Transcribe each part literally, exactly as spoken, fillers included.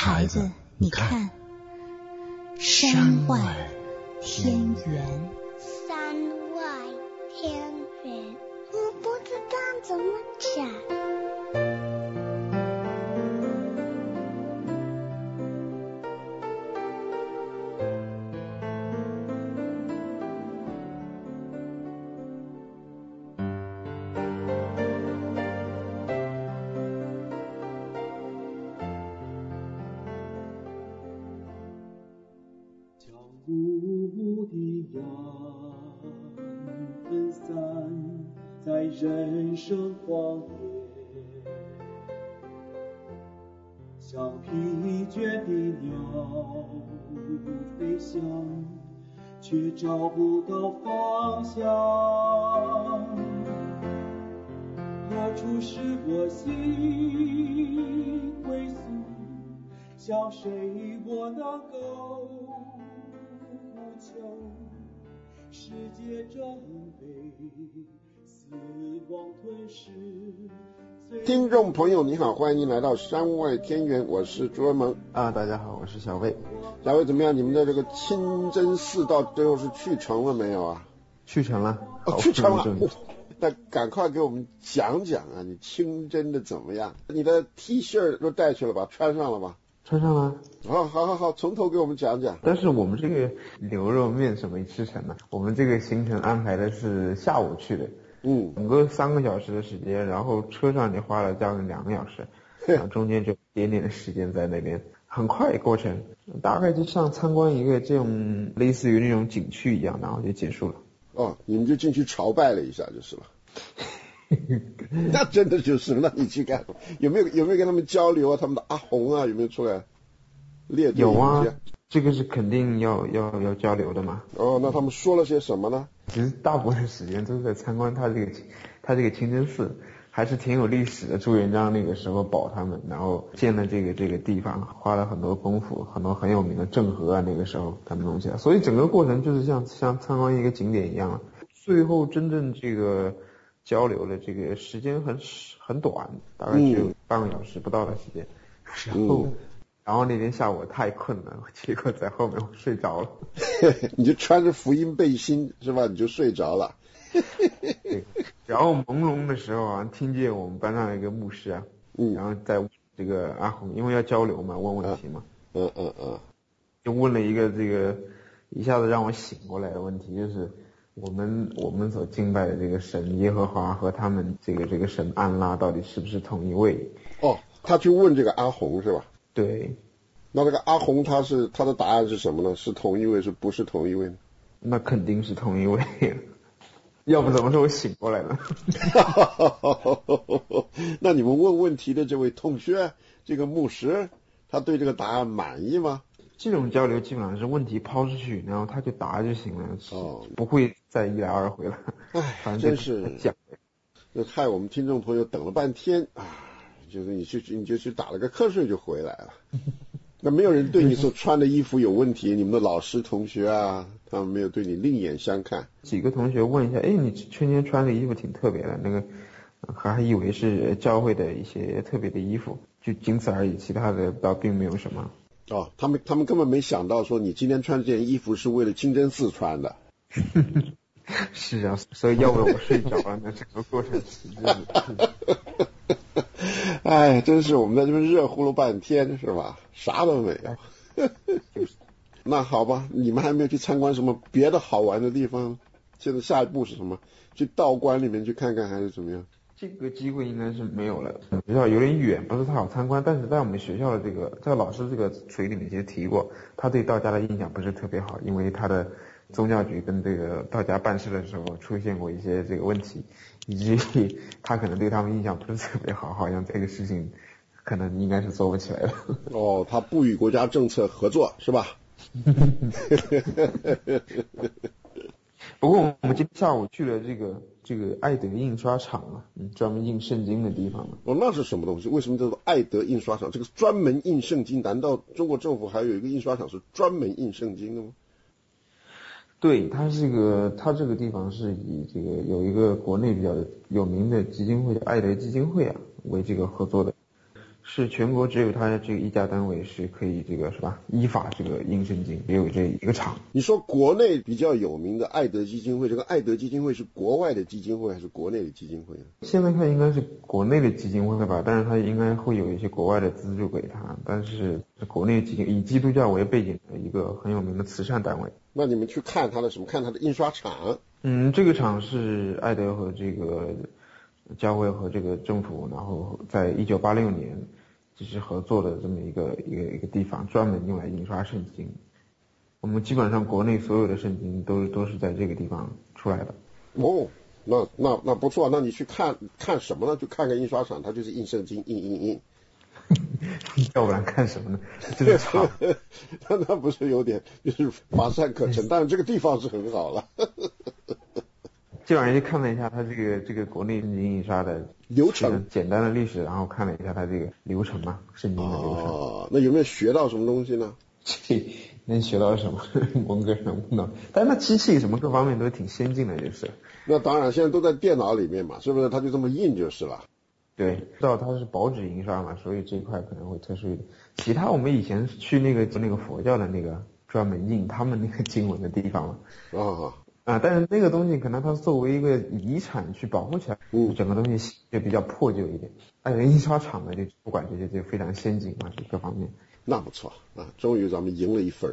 孩子，你看，山外天圆。 山外天圆，我不知道怎么讲。 雾的阳分散在人生荒野，像疲倦的鸟飞翔，却找不到方向。何处是我心归宿？向谁我能够求？世界正被死亡吞噬。 听众朋友你好，欢迎您来到山外天圆，我是朱文萌啊，大家好，我是小魏。 小魏怎么样？你们的这个清真寺到最后是去成了没有啊？ 去成了， 哦，去成了。那赶快给我们讲讲啊，你清真的怎么样？你的 T 恤都带去了吧？穿上了吧？ 穿上了。 好好好好，从头给我们讲讲。 但是我们这个牛肉面是没吃成的，我们这个行程安排的是下午去的， 嗯， 整个三个小时的时间，然后车上也花了将近两个小时，然后中间就一点点的时间在那边，很快过程，大概就像参观一个这种类似于那种景区一样，然后就结束了。 哦，你们就进去朝拜了一下就是了。那真的就是那你去干有没有有没有跟他们交流啊？他们的阿红啊有没有出来列队？ 有啊，这个是肯定要要要交流的嘛。 哦，那他们说了些什么呢？ 其实大部分时间都是在参观他这个他这个清真寺，还是挺有历史的。朱元璋那个时候保他们，然后建了这个这个地方，花了很多功夫，很多很有名的郑和啊，那个时候他们弄起来，所以整个过程就是像像参观一个景点一样。最后真正这个交流的这个时间很很短，大概只有半个小时不到的时间。然后、嗯、然后那天下午太困了，结果在后面我睡着了。 你就穿着福音背心是吧？你就睡着了。 对，然后朦胧的时候啊，听见我们班上一个牧师啊，嗯，然后在问这个阿红，因为要交流嘛，问问题嘛， 嗯嗯嗯， 就问了一个这个一下子让我醒过来的问题，就是我们我们所敬拜的这个神耶和华和他们这个这个神安拉到底是不是同一位？ 哦，他去问这个阿红是吧？ 对。 那这个阿红他是他的答案是什么呢？是同一位是不是同一位呢？ 那肯定是同一位。要不怎么说我醒过来了？ 那你们问问题的这位同学，这个牧师，他对这个答案满意吗？ 这种交流基本上是问题抛出去，然后他就答就行了，哦，不会再一来二回了。 唉，真是讲， 那害我们听众朋友等了半天啊！就是你去你就去打了个瞌睡就回来了。那没有人对你所穿的衣服有问题，你们的老师同学啊，他们没有对你另眼相看。 几个同学问一下，哎，你今天穿的衣服挺特别的，那个还以为是教会的一些特别的衣服，就仅此而已，其他的倒并没有什么。 哦，他们他们根本没想到说你今天穿这件衣服是为了清真寺穿的。 是啊，所以要不我睡着了，那整个过程是哎，真是我们在这边热乎了半天是吧？啥都没有。那好吧，你们还没有去参观什么别的好玩的地方？现在下一步是什么？去道观里面去看看还是怎么样？ 这个机会应该是没有了，学校有点远，不是太好参观。但是在我们学校的这个这个老师这个水里面其实提过，他对道家的印象不是特别好，因为他的宗教局跟这个道家办事的时候出现过一些这个问题，以至于他可能对他们印象不是特别好，好像这个事情可能应该是做不起来了。 哦，他不与国家政策合作是吧？ 不过我们今天下午去了这个这个爱德印刷厂啊，嗯，专门印圣经的地方。 哦，那是什么东西？为什么叫做爱德印刷厂？这个专门印圣经？难道中国政府还有一个印刷厂是专门印圣经的吗？ 对，它是个，它这个地方是以这个有一个国内比较有名的基金会叫爱德基金会啊为这个合作的。 是全国只有他这个一家单位是可以这个是吧？依法这个印圣经，也有这一个厂。 你说国内比较有名的爱德基金会，这个爱德基金会是国外的基金会还是国内的基金会呢？ 现在看应该是国内的基金会吧，但是它应该会有一些国外的资助给他，但是国内基金以基督教为背景的一个很有名的慈善单位。 那你们去看他的什么？看他的印刷厂？ 嗯，这个厂是爱德和这个教会和这个政府，然后在一九八六年就是合作的这么一个一个一个地方，专门用来印刷圣经。我们基本上国内所有的圣经都都是在这个地方出来的。 哦，那那那不错，那你去看看什么呢？就看看印刷厂，它就是印圣经，印印印。 要不然看什么呢？这个厂， 那那不是有点就是乏善可陈？但是这个地方是很好了。 基本上就看了一下它这个这个国内圣经印刷的流程， 简单的历史，然后看了一下它这个流程嘛，圣经的流程。 哦，那有没有学到什么东西呢？ 这能学到什么？文个人不能，但是那机器什么各方面都挺先进的，就是。 那当然，现在都在电脑里面嘛，是不是？它就这么印就是了。 对，知道它是薄纸印刷嘛，所以这一块可能会特殊一点。其他我们以前去那个那个佛教的那个专门印他们那个经文的地方嘛。 啊啊，但是那个东西可能它作为一个遗产去保护起来，嗯，整个东西就比较破旧一点。哎，印刷厂呢就不管这些就非常先进嘛，这各方面。 那不错啊，终于咱们赢了一分。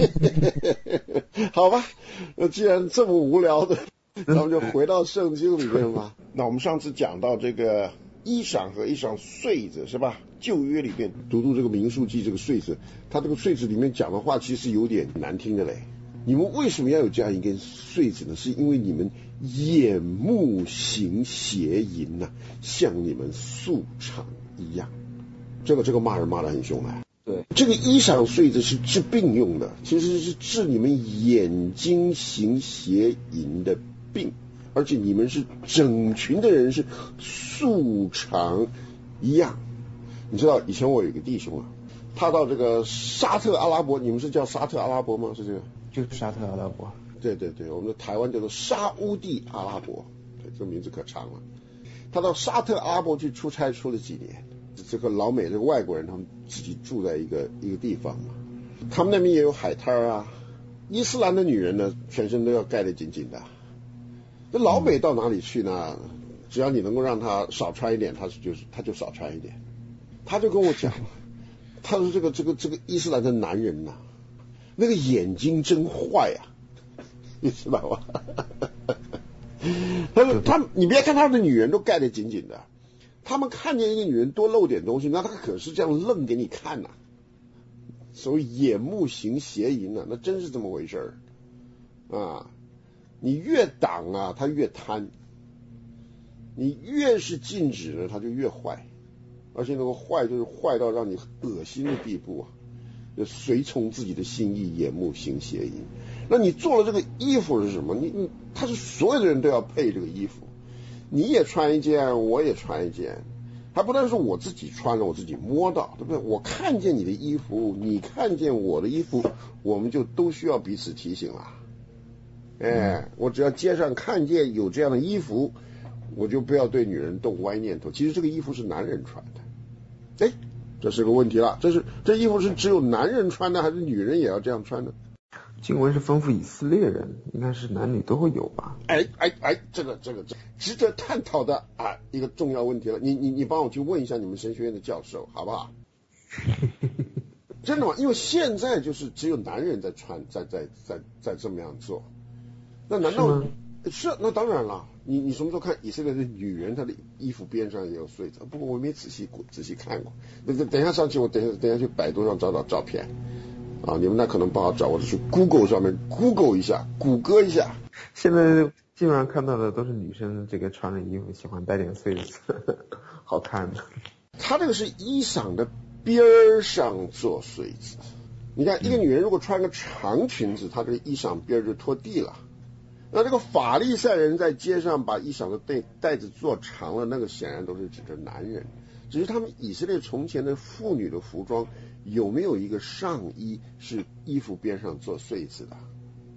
好吧，那既然这么无聊的，咱们就回到圣经里面吧。那我们上次讲到这个衣裳和衣裳穗子是吧？旧约里面读读这个民数记这个穗子，它这个穗子里面讲的话其实有点难听的嘞。你们为什么要有这样一根穗子呢？是因为你们眼目行邪淫呐、啊，像你们素常一样。这个这个骂人骂得很凶啊。 对， 这个衣裳穗子是治病用的，其实是治你们眼睛行邪淫的病，而且你们是整群的人是素常一样。你知道以前我有一个弟兄啊，他到这个沙特阿拉伯，你们是叫沙特阿拉伯吗？是这个？ 就是沙特阿拉伯。 对对对，我们的台湾叫做沙乌地阿拉伯，对，这个名字可长了。他到沙特阿拉伯去出差，出了几年。这个老美这个外国人，他们自己住在一个一个地方嘛，他们那边也有海滩啊。伊斯兰的女人呢，全身都要盖得紧紧的。那老美到哪里去呢？只要你能够让他少穿一点，他就是他就少穿一点。他就跟我讲，他说这个这个这个伊斯兰的男人呐、啊，那个眼睛真坏啊，你知道吧？他说他，你别看他的女人都盖得紧紧的。他们看见一个女人多露点东西，那他可是这样愣给你看呐、啊，所谓眼目行邪淫啊，那真是这么回事儿啊！你越挡啊，他越贪；你越是禁止呢，他就越坏，而且那个坏就是坏到让你恶心的地步啊，就随从自己的心意，眼目行邪淫。那你做了这个衣服是什么？你你他是所有的人都要配这个衣服。你也穿一件，我也穿一件，还不但是我自己穿了，我自己摸到，对不对？我看见你的衣服，你看见我的衣服，我们就都需要彼此提醒了。哎，我只要街上看见有这样的衣服，我就不要对女人动歪念头。其实这个衣服是男人穿的，哎，这是个问题了。这是这衣服是只有男人穿的，还是女人也要这样穿的？ 经文是吩咐以色列人，应该是男女都会有吧？ 哎哎哎，这个这个这值得探讨的啊一个重要问题了。你你你帮我去问一下你们神学院的教授，好不好？真的吗？因为现在就是只有男人在穿，在在在在这么样做。那难道是？是那当然了。你你什么时候看以色列的女人，她的衣服边上也有穗子？不过我没仔细仔细看过。那等等一下上去，我等一下等一下去百度上找找照片。啊，你们那可能不好找，我就去 Google 上面 Google 一下，谷歌一下。 现在基本上看到的都是女生这个穿的衣服喜欢带点穗子，好看的。 他这个是衣裳的边上做穗子。你看，一个女人如果穿个长裙子，她这个衣裳边就拖地了。那这个法利赛人在街上把衣裳的带带子做长了，那个显然都是指着男人。只是他们以色列从前的妇女的服装有没有一个上衣是衣服边上做穗子的？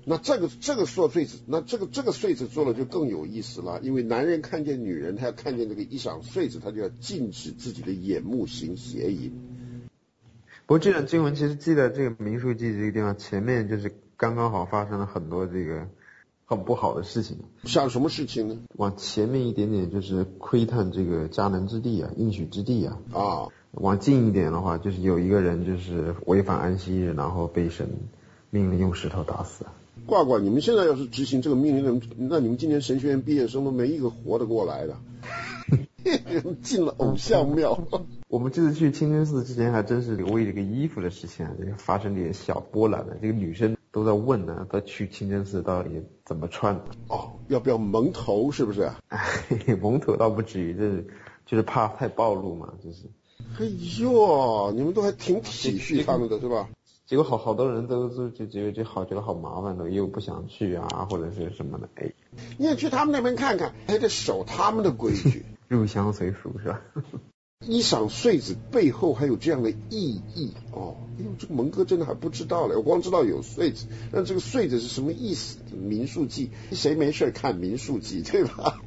那这个这个说穗子，那这个这个穗子做了就更有意思了，因为男人看见女人，他要看见这个一晌穗子，他就要禁止自己的眼目行邪淫。 不过这段经文其实记在这个民数记这个地方前面，就是刚刚好发生了很多这个很不好的事情。 像什么事情呢？ 往前面一点点就是窥探这个迦南之地啊，应许之地啊。 啊， 往近一点的话，就是有一个人就是违反安息日，然后被神命令用石头打死。 挂挂，你们现在要是执行这个命令，那你们今年神学院毕业生都没一个活得过来的，进了偶像庙。 我们这次去清真寺之前，还真是为这个衣服的事情啊，这个发生点小波澜的。这个女生都在问呢，她去清真寺到底怎么穿？ 哦，要不要蒙头？是不是？ 蒙头倒不至于，就是就是怕太暴露嘛，就是。 哎呦，你们都还挺体恤他们的是吧？ 结果好好多人都都就觉得这好觉得好麻烦的，又不想去啊，或者是什么的。哎， 你也去他们那边看看，还得守他们的规矩， 入乡随俗是吧？ 一晌穗子背后还有这样的意义哦。哎呦，这个蒙哥真的还不知道嘞，我光知道有穗子，但这个穗子是什么意思？民数记，谁没事看民数记对吧？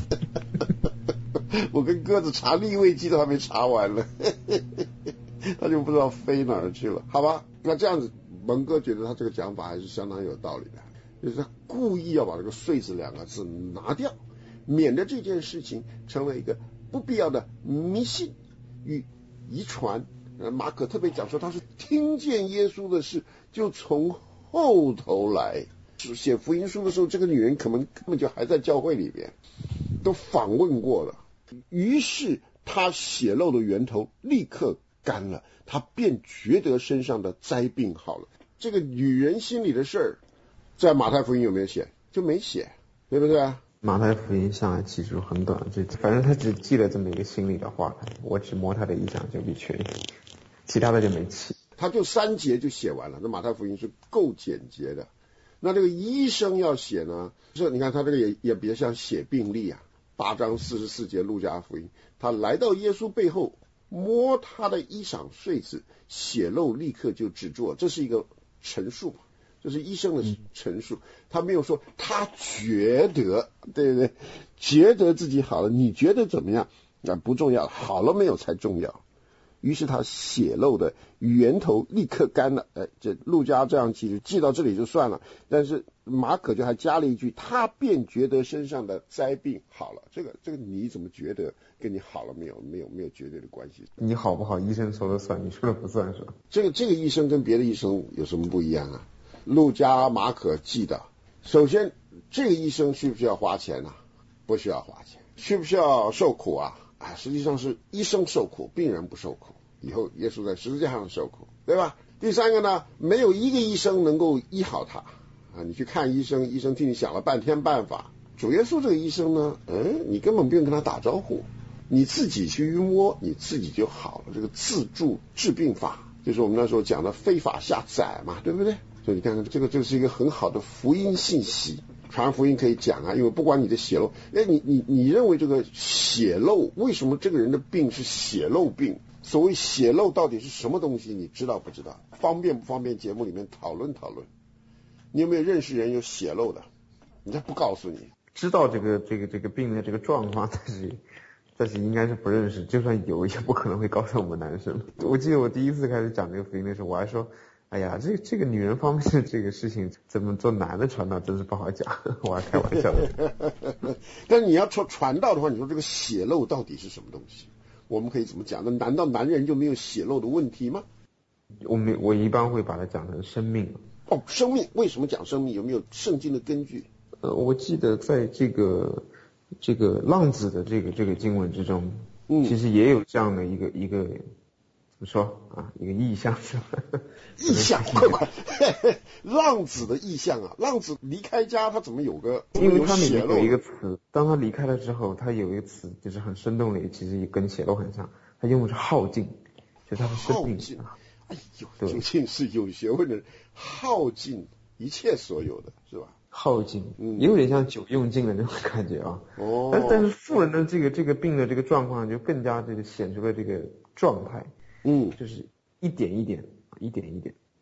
我跟鸽子查利未记都还没查完了。他就不知道飞哪儿去了，好吧？那这样子，蒙哥觉得他这个讲法还是相当有道理的，就是他故意要把这个穗子两个字拿掉，免得这件事情成为一个不必要的迷信与遗传。马可特别讲说，他是听见耶稣的事，就从后头来。写福音书的时候，这个女人可能根本就还在教会里边，都访问过了。于是他血漏的源头立刻干了，他便觉得身上的灾病好了。这个女人心里的事儿，在马太福音有没有写？就没写，对不对？ 马太福音上来记述很短，就反正他只记了这么一个心里的话，我只摸他的衣裳就必痊愈，其他的就没记。 他就三节就写完了，那马太福音是够简洁的。那这个医生要写呢，是你看他这个也也比较像写病历啊。八章四十四节路加福音，他来到耶稣背后，摸他的衣裳穗子，血漏立刻就止住，这是一个陈述，这是医生的陈述。他没有说他觉得，对不对？觉得自己好了，你觉得怎么样？那不重要，好了没有才重要。于是他血漏的源头立刻干了。哎，这路加这样记，记到这里就算了。但是马可就还加了一句，他便觉得身上的灾病好了。这个这个你怎么觉得跟你好了没有没有没有绝对的关系？ 你好不好，医生说了算，你说了不算是吧？ 这个这个医生跟别的医生有什么不一样啊？路加马可记的，首先这个医生需不需要花钱啊？不需要花钱。需不需要受苦啊？啊，实际上是医生受苦，病人不受苦。以后耶稣在十字架上受苦，对吧？第三个呢，没有一个医生能够医好他啊！你去看医生，医生替你想了半天办法。主耶稣这个医生呢，嗯，你根本不用跟他打招呼，你自己去摸，你自己就好了。这个自助治病法，就是我们那时候讲的非法下载嘛，对不对？所以你看看，这个就是一个很好的福音信息。传福音可以讲啊，因为不管你的血漏，哎，你你你认为这个血漏，为什么这个人的病是血漏病？所谓血漏到底是什么东西？你知道不知道？方便不方便？节目里面讨论讨论。你有没有认识人有血漏的？人家不告诉你。 知道这个这个这个病的这个状况，但是但是应该是不认识，就算有也不可能会告诉我们男生。我记得我第一次开始讲这个福音的时候，我还说，哎呀，这这个女人方面的这个事情，怎么做男的传道真是不好讲，我还开玩笑的。 但是你要传传道的话，你说这个血漏到底是什么东西？我们可以怎么讲？那难道男人就没有血漏的问题吗？ 我们我一般会把它讲成生命。 哦，生命，为什么讲生命？有没有圣经的根据？ 呃，我记得在这个这个浪子的这个这个经文之中， 嗯， 其实也有这样的一个一个怎么说啊？一个意象是吧？ 意象，快快，浪子的意象啊！浪子离开家，他怎么有个？ 因为他里面有一个词，当他离开了之后，他有一个词就是很生动的，其实也跟血漏很像，他用的是耗尽，就他的生命。 哎呦，究竟是有学问的人，耗尽一切所有的，是吧？ 耗尽，嗯，也有点像酒用尽了那种感觉啊。 哦。 但但是妇人的这个这个病的这个状况就更加这个显出了这个状态， 嗯， 就是一点一点，一点一点，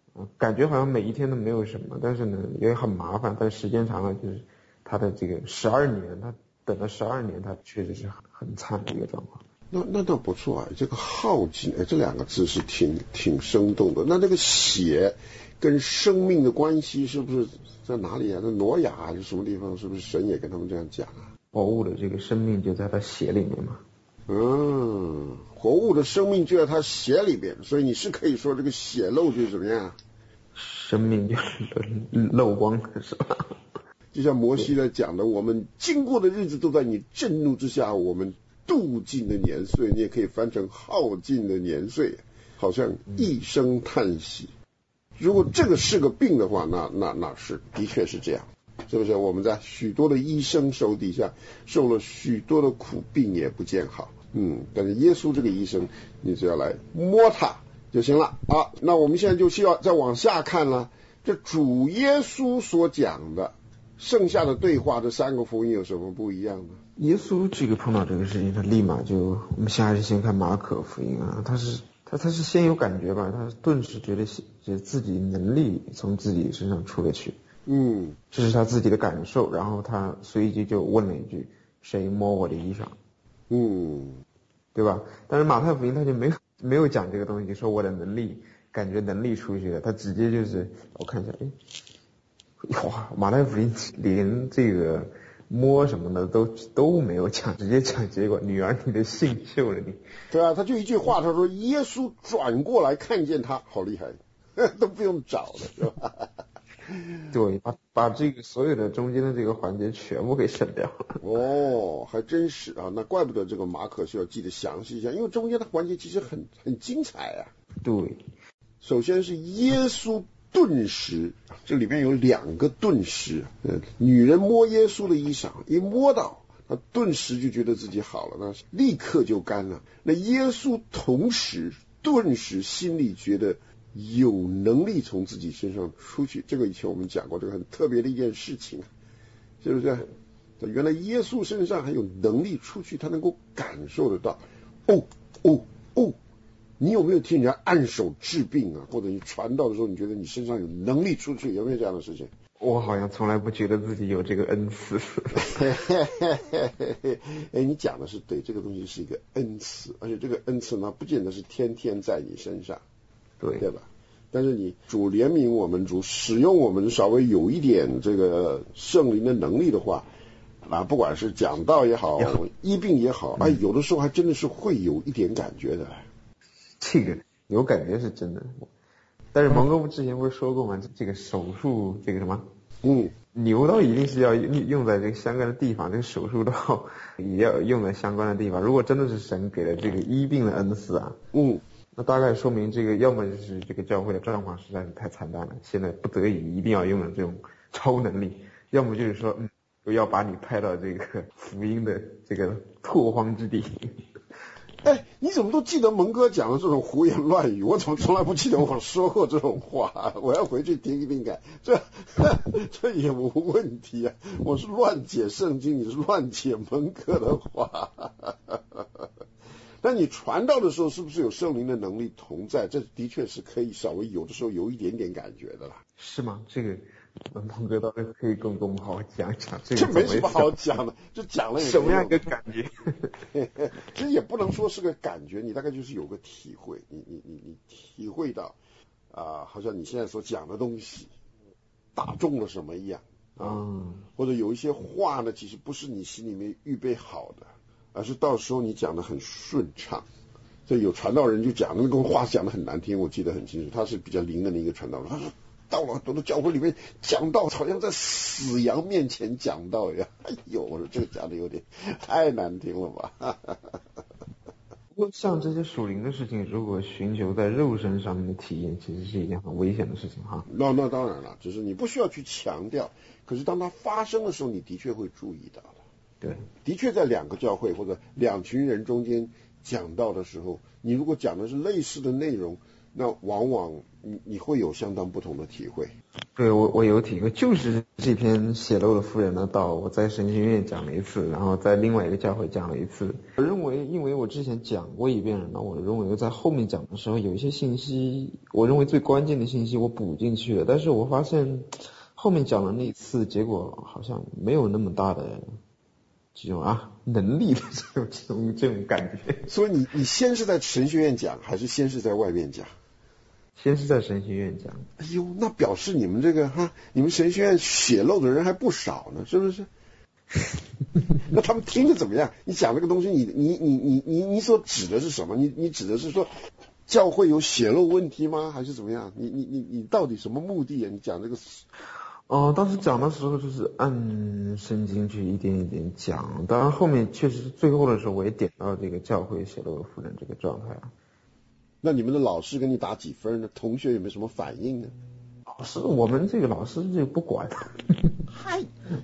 感觉好像每一天都没有什么，但是呢也很麻烦，但时间长了就是他的这个十二年，他等了十二年，他确实是很很惨的一个状况。 那那倒不错啊，这个耗尽，哎，这两个字是挺挺生动的。那这个血跟生命的关系是不是在哪里啊？在挪亚还是什么地方？是不是神也跟他们这样讲啊？ 活物的这个生命就在他血里面嘛。 嗯，活物的生命就在他血里边，所以你是可以说这个血漏就是怎么样？ 生命就是漏光，是吧？ 就像摩西在讲的，我们经过的日子都在你震怒之下，我们度尽的年岁，你也可以翻成耗尽的年岁，好像一声叹息。如果这个是个病的话，那那那是的确是这样，是不是？我们在许多的医生手底下受了许多的苦，病也不见好。嗯，但是耶稣这个医生，你只要来摸他就行了啊。那我们现在就需要再往下看了，这主耶稣所讲的剩下的对话，这三个福音有什么不一样呢？ 耶稣这个碰到这个事情，他立马就，我们先还是先看马可福音啊，他是他他是先有感觉吧，他顿时觉得觉得自己能力从自己身上出了去， 嗯， 这是他自己的感受，然后他随即就问了一句：谁摸我的衣裳？嗯，对吧？但是马太福音他就没有没有讲这个东西，就说我的能力感觉能力出去了，他直接就是我看一下，哎，哇，马太福音连这个摸什么的都都没有讲，直接讲结果，女儿你的信救了你。 对啊，他就一句话，他说耶稣转过来看见他，好厉害，都不用找了，是吧？ 对，把把这个所有的中间的这个环节全部给省掉了。 哦，还真是啊，那怪不得这个马可需要记得详细一下，因为中间的环节其实很很精彩啊。 对， 首先是耶稣顿时，这里面有两个顿时，呃，女人摸耶稣的衣裳，一摸到，她顿时就觉得自己好了，那立刻就干了。那耶稣同时顿时心里觉得有能力从自己身上出去，这个以前我们讲过，这个很特别的一件事情，是不是？原来耶稣身上还有能力出去，他能够感受得到。哦哦哦，你有没有听人家按手治病啊？或者你传道的时候，你觉得你身上有能力出去，有没有这样的事情？ 我好像从来不觉得自己有这个恩赐。 哎，你讲的是对，这个东西是一个恩赐，而且这个恩赐呢，不见得是天天在你身上。 对， 对吧？但是你主怜悯我们，主使用我们稍微有一点这个圣灵的能力的话，啊，不管是讲道也好，医病也好，哎，有的时候还真的是会有一点感觉的。 这个有感觉是真的，但是蒙哥不之前不是说过吗？这个手术这个什么， 嗯， 牛刀一定是要用在这个相关的地方，这个手术刀也要用在相关的地方。如果真的是神给了这个医病的恩赐啊， 嗯。 那大概说明这个要么就是这个教会的状况实在是太惨淡了，现在不得已一定要用的这种超能力，要么就是说，嗯，要把你派到这个福音的这个拓荒之地。 哎，你怎么都记得蒙哥讲的这种胡言乱语？我怎么从来不记得我说过这种话？我要回去听一听看，这这也无问题啊！我是乱解圣经，你是乱解蒙哥的话。但你传道的时候，是不是有圣灵的能力同在？这的确是可以稍微有的时候有一点点感觉的啦。 是吗？这个蒙哥倒是可以跟跟我们好好讲讲。这个这没什么好讲的，就讲了什么样一个感觉？ 其实也不能说是个感觉，你大概就是有个体会，你你你你体会到啊、呃，好像你现在所讲的东西打中了什么一样啊，嗯、或者有一些话呢，其实不是你心里面预备好的。而是到时候你讲的很顺畅，所以有传道人就讲那个话讲的很难听，我记得很清楚，他是比较灵的那个传道人，他说到了很多的教会里面讲道，好像在死羊面前讲道一样。哎呦，我说这个讲的有点太难听了吧。 不过像这些属灵的事情，如果寻求在肉身上面的体验，其实是一件很危险的事情哈。 那那当然了，只是你不需要去强调，可是当它发生的时候，你的确会注意到的。 对， 的确在两个教会或者两群人中间讲道的时候，你如果讲的是类似的内容， 那往往你你会有相当不同的体会。 对，我我有体会，就是这篇血漏的妇人的道，我在神学院讲了一次，然后在另外一个教会讲了一次。我认为，因为我之前讲过一遍了，那我认为在后面讲的时候，有一些信息，我认为最关键的信息我补进去了，但是我发现后面讲的那一次，结果好像没有那么大的这种啊能力的这种这种这种感觉。 所以你你先是在神学院讲，还是先是在外面讲？ 先是在神学院讲。 哎呦，那表示你们这个哈，你们神学院血漏的人还不少呢，是不是？那他们听着怎么样？你讲这个东西，你你你你你你所指的是什么？你你指的是说教会有血漏问题吗？还是怎么样？你你你你到底什么目的啊？你讲这个？ 哦，当时讲的时候就是按圣经去一点一点讲，当然后面确实最后的时候我也点到这个教会血漏的妇人这个状态啊。 那你们的老师给你打几分呢？同学有没有什么反应呢？ 老师，我们这个老师就不管。 嗨。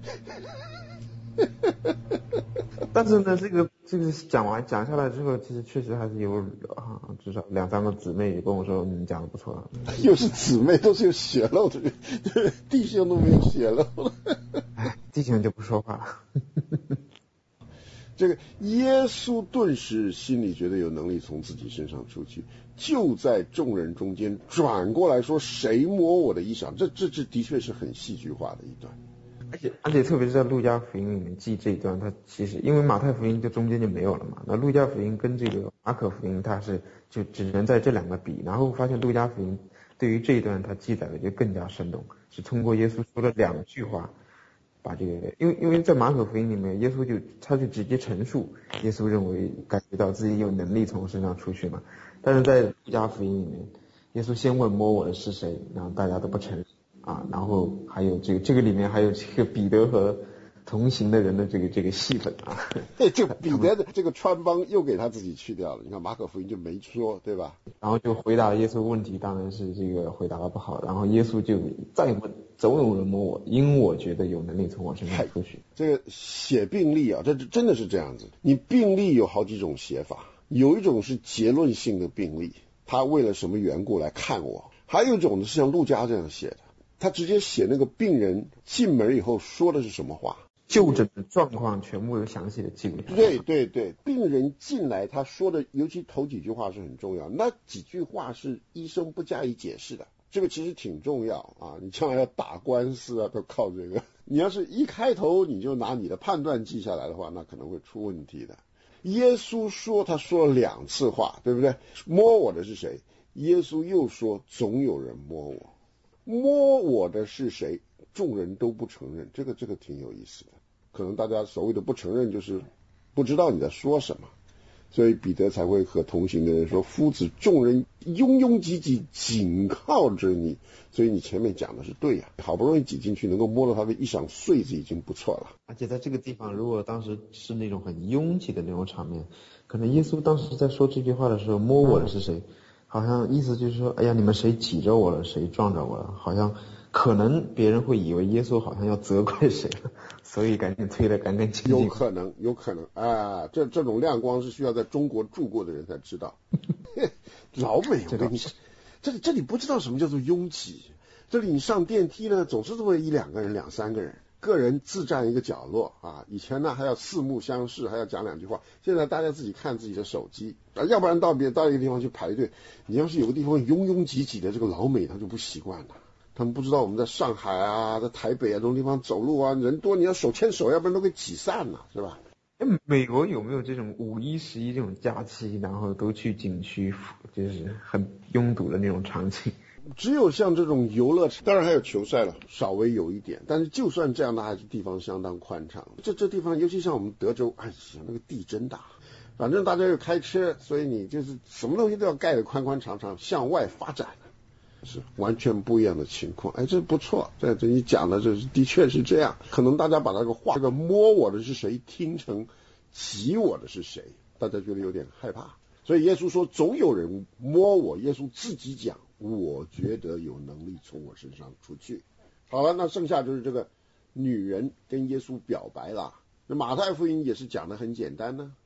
但是呢，这个这个讲完讲下来之后，其实确实还是有啊，至少两三个姊妹也跟我说你讲的不错。 又是姊妹，都是有血漏的人，对，弟兄都没有血漏。 哎，弟兄就不说话了。 这个耶稣顿时心里觉得有能力从自己身上出去，就在众人中间转过来说：“谁摸我的衣裳？”这这这的确是很戏剧化的一段。 而且而且特别是在路加福音里面记这一段，它其实因为马太福音就中间就没有了嘛，那路加福音跟这个马可福音它是就只能在这两个比，然后发现路加福音对于这一段它记载的就更加生动，是通过耶稣说了两句话。把这个，因为因为在马可福音里面，耶稣就他就直接陈述，耶稣认为感觉到自己有能力从身上出去嘛。但是在路加福音里面，耶稣先问摸我的是谁，然后大家都不承认啊，然后还有这个这个里面还有这个彼得和同行的人的这个这个戏份啊。 对，这个彼得的这个穿帮又给他自己去掉了，你看马可福音就没说，对吧？ 然后就回答耶稣问题，当然是这个回答的不好，然后耶稣就再问。总有人摸我，因我觉得有能力从我身上出去。 这个写病历啊，这真的是这样子。你病历有好几种写法，有一种是结论性的病历，他为了什么缘故来看我；还有一种呢是像陆家这样写的，他直接写那个病人进门以后说的是什么话， 就诊的状况全部有详细的记录。 对对对，病人进来他说的，尤其头几句话是很重要，那几句话是医生不加以解释的。这个其实挺重要啊，你将来要打官司啊，都靠这个。你要是一开头你就拿你的判断记下来的话，那可能会出问题的。耶稣说，他说了两次话，对不对？摸我的是谁？耶稣又说，总有人摸我。摸我的是谁？众人都不承认，这个这个挺有意思的。可能大家所谓的不承认，就是不知道你在说什么。所以彼得才会和同行的人说：“夫子，众人拥拥挤挤，紧靠着你。”所以你前面讲的是对呀、啊，好不容易挤进去，能够摸到他的一晌穗子已经不错了。 而且在这个地方，如果当时是那种很拥挤的那种场面，可能耶稣当时在说这句话的时候，摸我的是谁？好像意思就是说，哎呀，你们谁挤着我了，谁撞着我了？好像可能别人会以为耶稣好像要责怪谁了。所以赶紧推得干干净净。 有可能，有可能啊！这这种亮光是需要在中国住过的人才知道。老美，我跟你说，这里这里不知道什么叫做拥挤。这里你上电梯呢，总是都会一两个人、两三个人，个人自占一个角落啊。以前呢还要四目相视，还要讲两句话。现在大家自己看自己的手机啊，要不然到别到一个地方去排队。你要是有个地方拥拥挤挤的，这个老美他就不习惯了。他们不知道我们在上海啊，在台北啊这种地方走路啊，人多你要手牵手，要不然都给挤散了，是吧？ 美国有没有这种五一、十一这种假期，然后都去景区，就是很拥堵的那种场景？ 只有像这种游乐场，当然还有球赛了，稍微有一点，但是就算这样，那还是地方相当宽敞。这这地方，尤其像我们德州，哎呀，那个地真大。反正大家又开车，所以你就是什么东西都要盖得宽宽敞敞，向外发展。是完全不一样的情况，哎，这不错，这这你讲的这的确是这样。可能大家把那个话，这个摸我的是谁，听成挤我的是谁，大家觉得有点害怕。所以耶稣说，总有人摸我。耶稣自己讲，我觉得有能力从我身上出去。好了，那剩下就是这个女人跟耶稣表白了。那马太福音也是讲的很简单呢，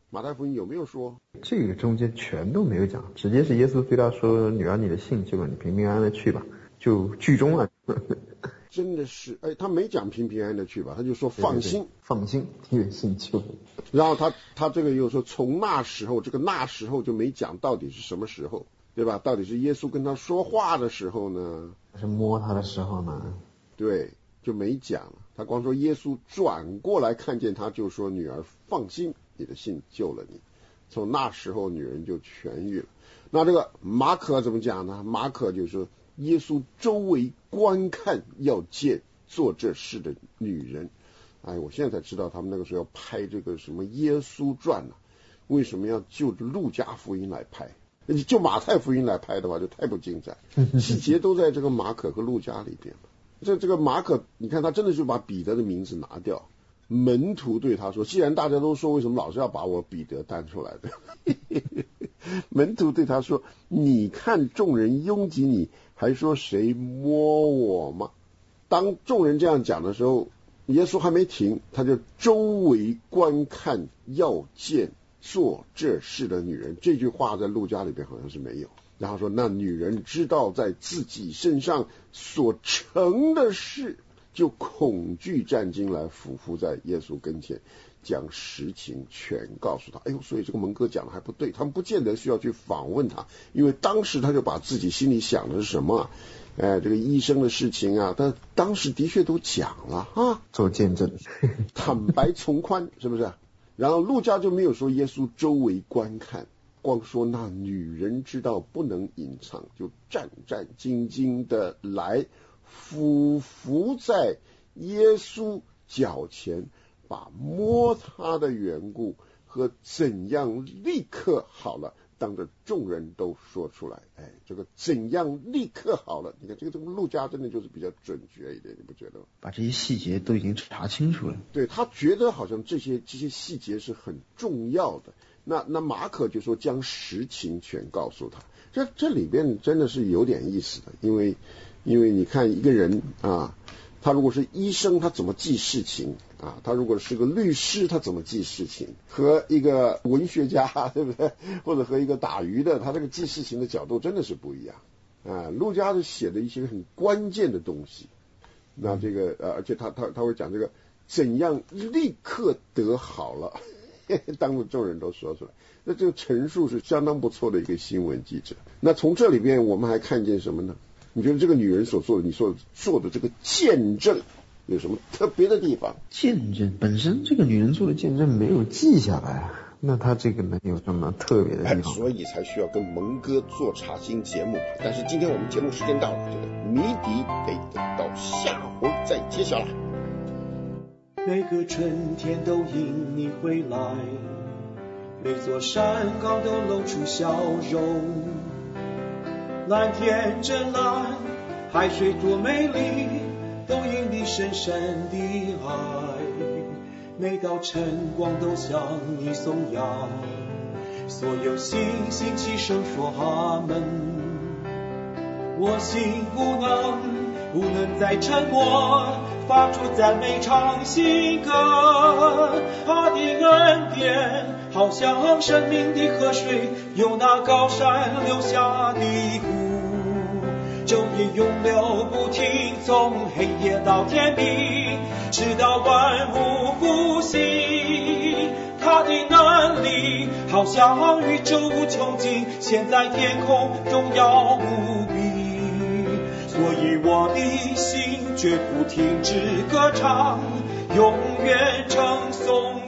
马太福音有没有说？ 这个中间全都没有讲，直接是耶稣对他说：“女儿，你的信救了你，平平安安的去吧。”就剧终了。 真的是，哎，他没讲平平安安的去吧，他就说放心， 对对对放心，你的信救了。 然后他他这个又说从那时候，这个那时候就没讲到底是什么时候，对吧？到底是耶稣跟他说话的时候呢， 是摸他的时候呢？ 对，就没讲。他光说耶稣转过来看见他，就说女儿放心，你的信救了你。从那时候女人就痊愈了。那这个马可怎么讲呢？马可就说耶稣周围观看要见做这事的女人。哎，我现在才知道他们那个时候要拍这个什么耶稣传呢、啊？为什么要就着路加福音来拍？就马太福音来拍的话，就太不精彩，细节都在这个马可和路加里边了。这这个马可，你看他真的就把彼得的名字拿掉。门徒对他说：“既然大家都说，为什么老是要把我彼得单出来的？”门徒对他说：“你看众人拥挤你，还说谁摸我吗？”当众人这样讲的时候，耶稣还没停，他就周围观看要见做这事的女人。这句话在路加里边好像是没有。然后说，那女人知道在自己身上所成的事，就恐惧战惊来俯伏在耶稣跟前，将实情全告诉他。哎呦，所以这个蒙哥讲的还不对，他们不见得需要去访问他，因为当时他就把自己心里想的是什么、啊，哎，这个医生的事情啊，他当时的确都讲了啊， 做见证， 坦白从宽，是不是？然后路加就没有说耶稣周围观看。光说那女人知道不能隐藏，就战战兢兢的来俯伏在耶稣脚前，把摸他的缘故和怎样立刻好了当着众人都说出来。哎，这个怎样立刻好了，你看这个这个路加真的就是比较准确一点，你不觉得吗？ 把这些细节都已经查清楚了。 对，他觉得好像这些这些细节是很重要的。那那马可就说将实情全告诉他，这这里边真的是有点意思的，因为因为你看一个人啊，他如果是医生，他怎么记事情啊？他如果是个律师，他怎么记事情？和一个文学家，对不对？或者和一个打鱼的，他这个记事情的角度真的是不一样啊。路加是写的一些很关键的东西，那这个呃，而且他他他会讲这个怎样立刻得好了。当着众人都说出来，那这个陈述是相当不错的一个新闻记者。那从这里边我们还看见什么呢？你觉得这个女人所做的，你所做的这个见证有什么特别的地方？ 见证本身，这个女人做的见证没有记下来，那她这个能有什么特别的地方？ 哎，所以才需要跟蒙哥做查经节目。但是今天我们节目时间到了，这个谜底得等到下回再揭晓了。 每个春天都因你回来，每座山岗都露出笑容。蓝天真蓝，海水多美丽，都因你深深的爱。每道晨光都向你颂扬，所有星星齐声说阿门。我心不能不能再沉默，发出赞美唱新歌。他的恩典好像生命的河水，由那高山流下的湖，昼夜永流不停，从黑夜到天明，直到万物复兴。他的能力好像宇宙无穷尽，现在天空荣耀无比。所以我的心绝不停止歌唱，永远称颂